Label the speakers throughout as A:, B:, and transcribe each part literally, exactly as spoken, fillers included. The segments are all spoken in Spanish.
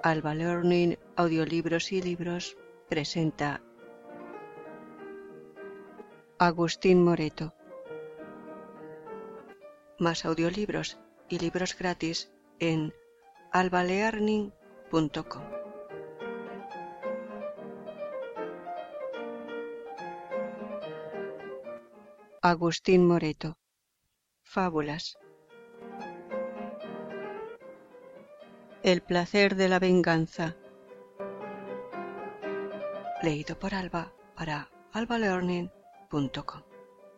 A: Alba Learning Audiolibros y Libros presenta Agustín Moreto. Más audiolibros y libros gratis en alba learning punto com. Agustín Moreto. Fábulas. El placer de la venganza. Leído por Alba para alba learning punto com.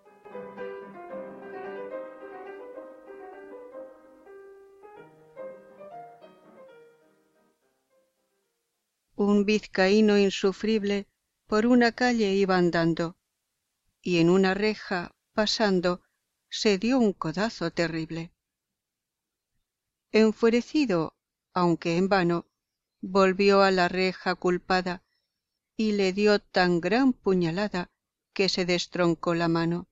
A: Un vizcaíno insufrible por una calle iba andando, y en una reja, pasando, se dio un codazo terrible. Enfurecido, aunque en vano, volvió a la reja culpada y le dio tan gran puñalada que se destroncó la mano.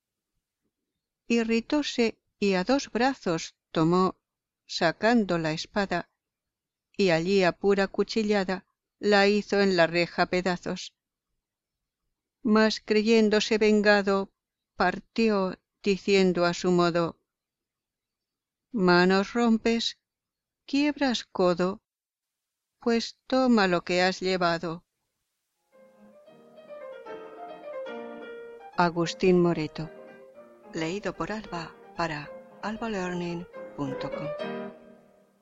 A: Irritóse y a dos brazos tomó, sacando la espada, y allí a pura cuchillada la hizo en la reja pedazos. Mas creyéndose vengado, partió diciendo a su modo: «Manos rompes, quiebras codo, pues toma lo que has llevado». Agustín Moreto. Leído por Alba para alba learning punto com.